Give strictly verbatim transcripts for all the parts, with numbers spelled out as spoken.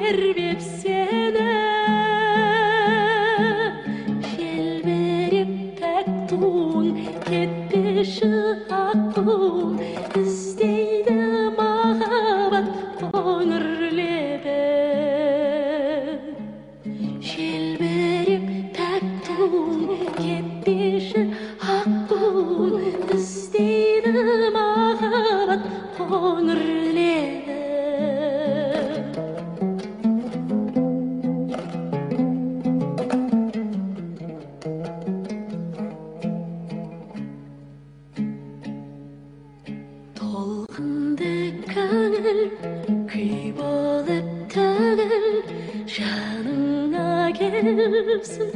тербеп сені жел беріп тәк туың кетпеші ақ туың іздейді махаббат қоңыр лебі жел беріп тәк туың кетпеші ақ туың іздейді махаббат қоңыр лебі толқынды көңіл күй болып төгіл жаныңа келсін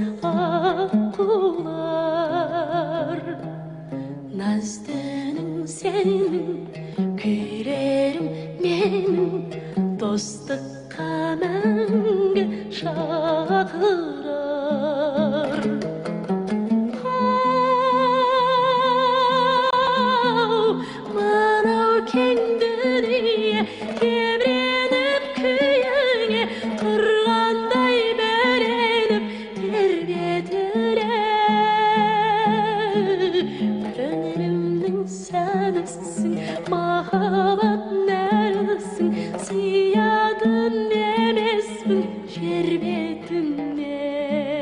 аққулар наздының сенің күйлерің менің достыққа мәңгі шақырар мынау кең дүние тебіреніп күйіңе тұрғандай бөленіп тербетіле көңілімнің сәнісің махаббат нәрісің сиядын емеспін жер бетіне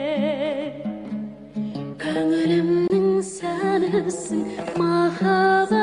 көңілімнің сәнісің махаббат